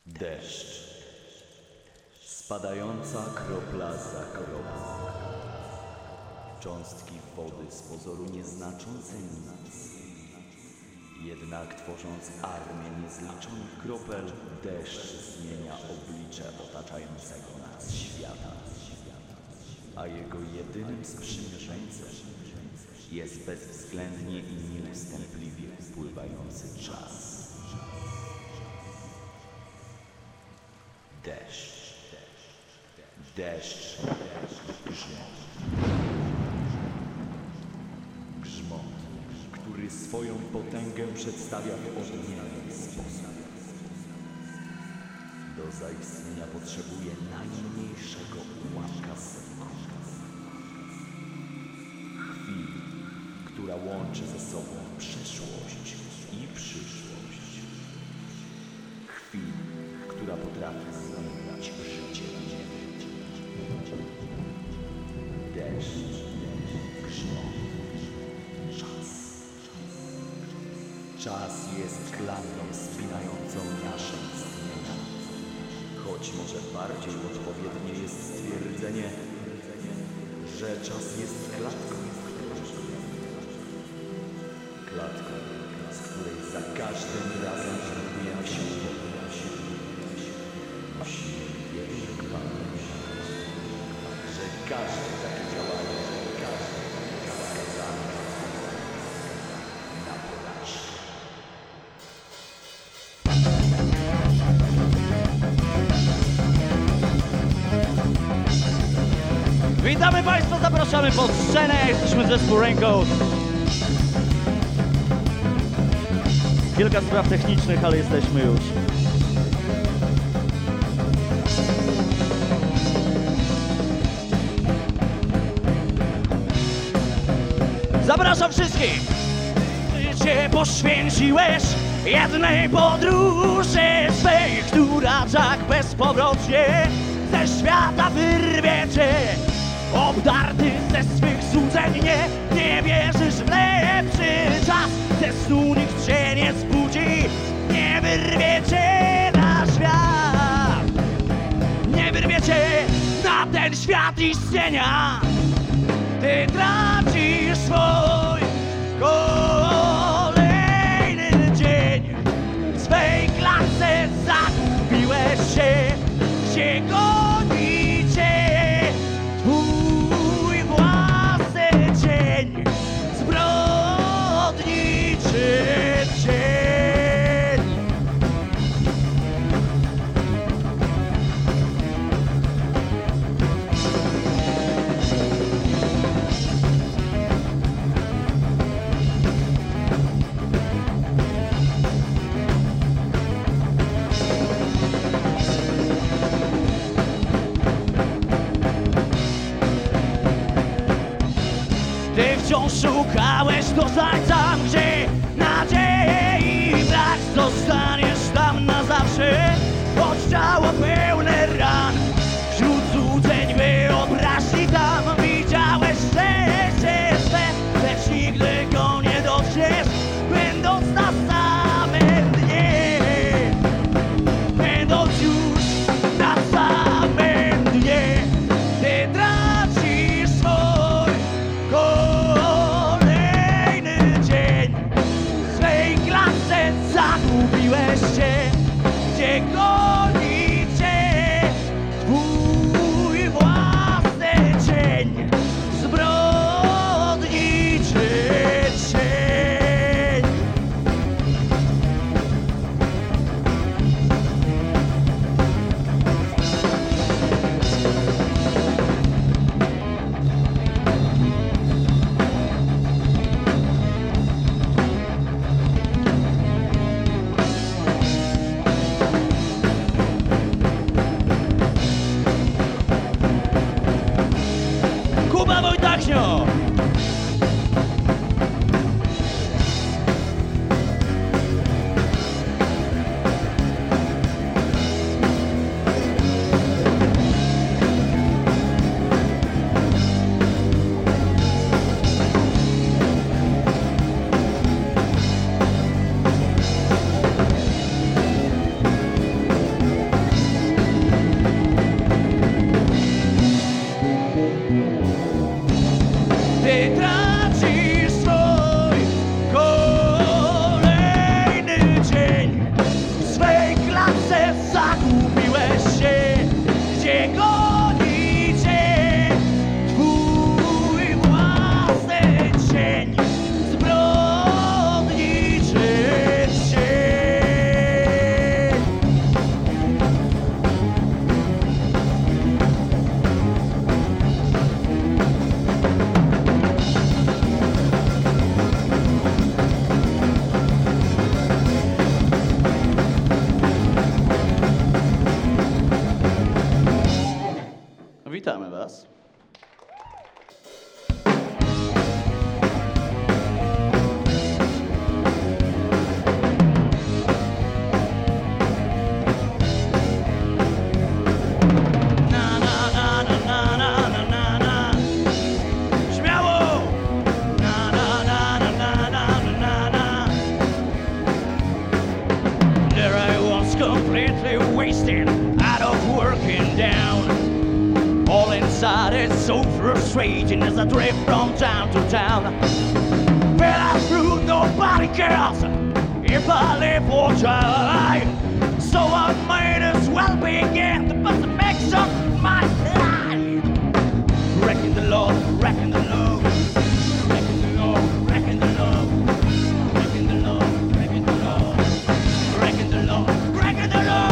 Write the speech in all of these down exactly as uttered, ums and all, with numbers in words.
Deszcz. Spadająca kropla za kroplą. Cząstki wody z pozoru nieznaczące nic. Jednak tworząc armię niezliczonych kropel, deszcz zmienia oblicze otaczającego nas świata. A jego jedynym sprzymierzeńcem jest bezwzględnie i nieustępliwie upływający czas. Deszcz. Deszcz. Grzmot. Grzmot, który swoją potęgę przedstawia w odmienny sposób. Do zaistnienia potrzebuje najmniejszego ułamka sekundy. Chwili, która łączy ze sobą przeszłość i przyszłość. Chwili, która potrafi zmieniać życie i niebycie. Deszcz, grzmot, czas. Czas jest klamrą spinającą nasze istnienia. Choć może bardziej odpowiednie jest stwierdzenie, że czas jest klatką, w której żyjemy. Klatką, z której za każdym razem próbujemy się wydobyć. Musimy jednak pamiętać, że każde takie działanie, każdy jest skazany na porażkę. Witamy Państwa, zapraszamy pod scenę, jesteśmy zespół Raincoat. Kilka spraw technicznych, ale jesteśmy już. Zapraszam wszystkich! Życie poświęciłeś jednej podróży swej, która tak bezpowrotnie ze świata wyrwie cię. Obdarty ze swych złudzeń, nie, nie wierzysz w lepszy czas. Ze snu nikt cię nie zbudzi, nie wyrwie cię na świat. Nie wyrwie cię na ten świat istnienia. Ty tracisz swój kolejny dzień. W swej klatce zagubiłeś się, gdzie goni cię twój własny cień, zbrodniczy cień. Ty wciąż szukałeś doznań tam, gdzie nadziei brak. Zostaniesz tam na zawsze, choć ciało pełne ran. Wśród złudzeń wyobraźni tam widziałeś szczęście swe, lecz nigdy go nie dotrzesz, będąc na samym dnie. Będąc już na samym dnie, ty tracisz swój kolejny dzień. W swej klatce zagubiłeś się, gdzie goni cię twój własny cień, zbrodniczy cień. czas. Out of working down, all inside it's so frustrating as I drift from town to town. But I through nobody cares if I live or die, so I might as well begin to put the mix of my life. Wrecking the law, wrecking the law, wrecking the law, wrecking the law, wrecking the law, wrecking the law, wrecking the law, wrecking the law.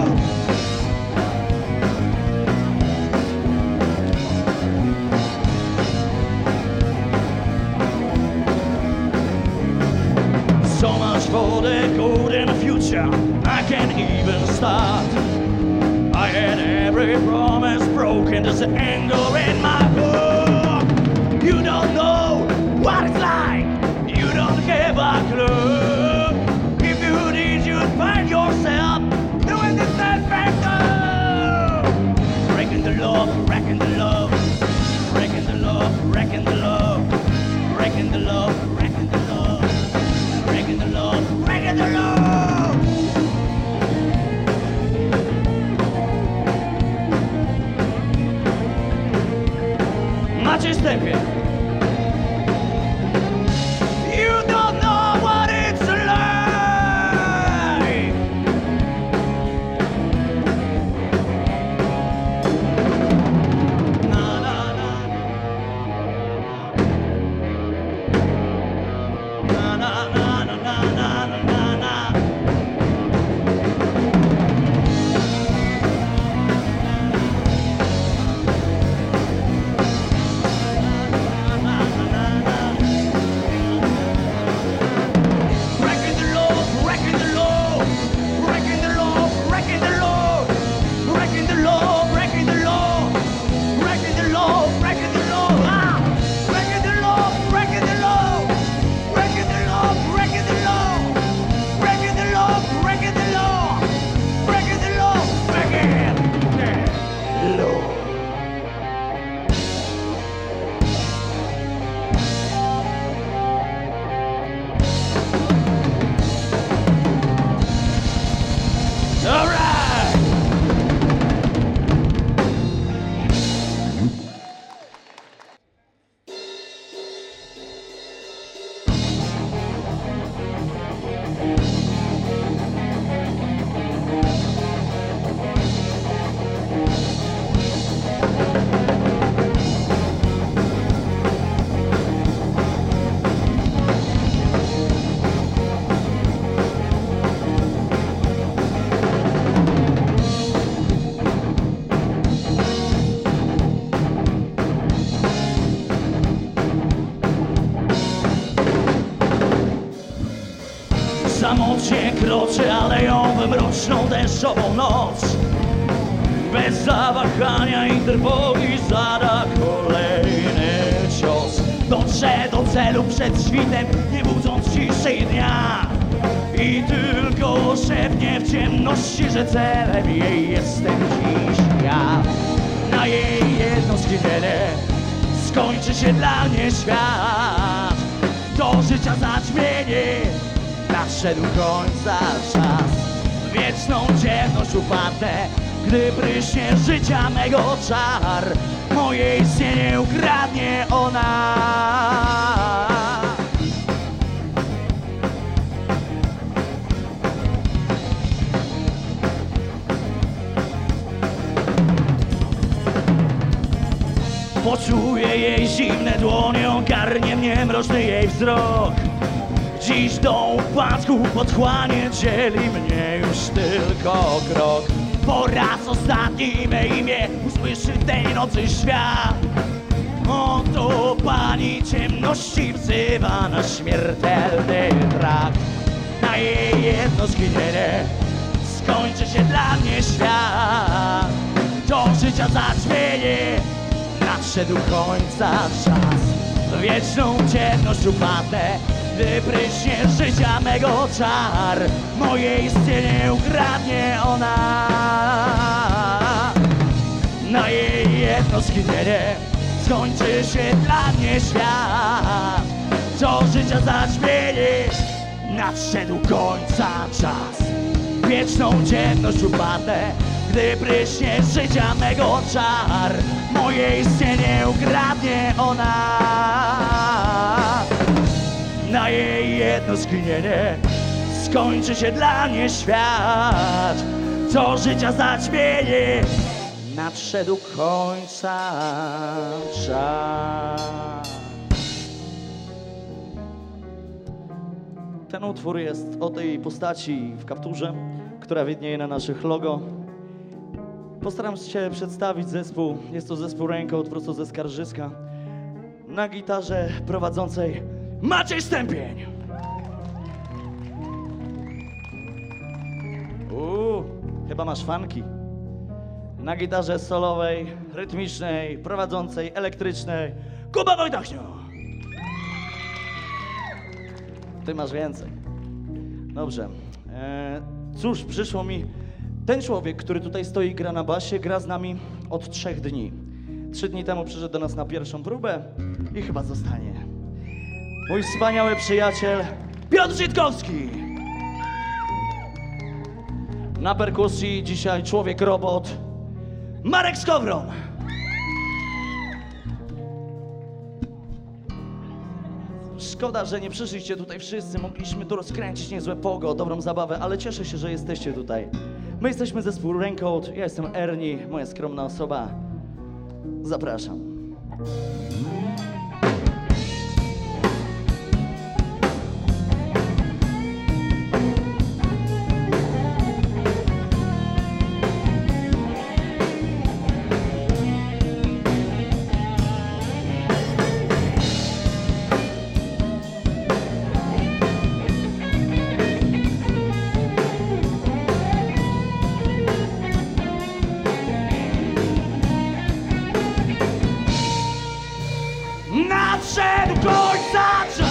So much for the golden future, I can't even start. I had every promise broken, there's an anger in my book. You don't know what it's like, you don't give a clue. If you did, you'd find yourself doing the same thing too. Breaking the law, wrecking the law, breaking the law, wrecking the law, breaking the law, wrecking the law. Breaking the law, breaking the law. Maciej Stępie. You don't know what it's like. Na na na. Na na na. Na, na, na, na, na. Breaking the law, breaking the law, breaking the law, breaking the law, breaking the law, breaking the law, breaking the law, breaking the law, ah, breaking the law, breaking the law, breaking the law, breaking the law. Breaking the law, breaking the law, breaking the law, breaking the law. All right. Samotnie kroczę aleją we mroczną deszczową noc. Bez zawahania i trwogi zada kolejny cios. Dotrze do celu przed świtem, nie budząc ciszy dnia. I tylko szepnie w ciemności, że celem jej jestem dziś ja. Na jej jedno zgibienie skończy się dla mnie świat. Do życia zaćmienie nadszedł końca czas. W wieczną ciemność upadnę, gdy pryśnie życia mego czar. Moje istnienie ukradnie ona. Poczuję jej zimne dłonie, ogarnie mnie mroczny jej wzrok. Dziś do upadku podchłanie dzieli mnie już tylko krok. Po raz ostatni me imię usłyszy tej nocy świat. Oto pani ciemności wzywa na śmiertelny trakt. Na jej jedno zginienie skończy się dla mnie świat. Do życia zaćmienie nadszedł końca czas. W wieczną ciemność upadnę, gdy pryśnie z życia mego czar. Moje istnienie ukradnie ona. Na jej jedno skinienie skończy się dla mnie świat. Co życia zaćmieni, nadszedł końca czas. W wieczną ciemność upadnę, gdy pryśnie z życia mego czar. Moje istnienie ukradnie ona. Na jej jedno skinienie skończy się dla mnie świat. Co życia zaćmieni, nadszedł końca czas. Ten utwór jest o tej postaci w kapturze, która widnieje na naszych logo. Postaram się przedstawić zespół. Jest to zespół Raincoat prosto ze Skarżyska. Na gitarze prowadzącej Maciej Stępień. Uuu, chyba masz fanki. Na gitarze solowej, rytmicznej, prowadzącej, elektrycznej Kuba Wojtachnio. Ty masz więcej. Dobrze. Eee, cóż, przyszło mi... Ten człowiek, który tutaj stoi i gra na basie, gra z nami od trzech dni. Trzy dni temu przyszedł do nas na pierwszą próbę i chyba zostanie. Mój wspaniały przyjaciel Piotr Żytkowski. Na perkusji dzisiaj człowiek-robot Marek Skowron. Szkoda, że nie przyszliście tutaj wszyscy. Mogliśmy tu rozkręcić niezłe pogo, dobrą zabawę, ale cieszę się, że jesteście tutaj. My jesteśmy zespół Raincoat, ja jestem Ernie, moja skromna osoba. Zapraszam. Nadszedł końca czas.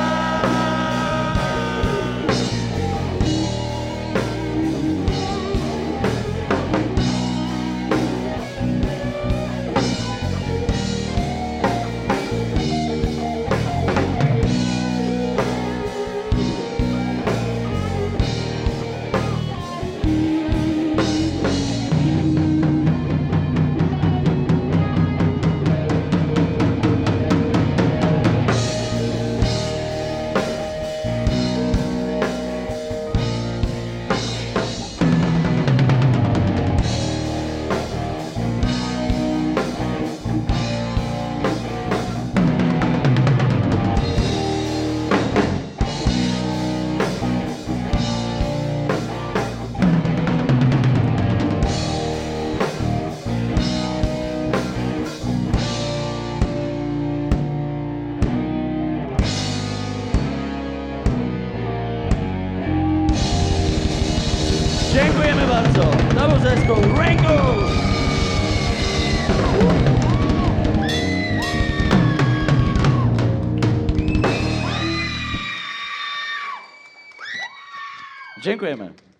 Dziękujemy bardzo. To był zespół Raincoat. Dziękujemy.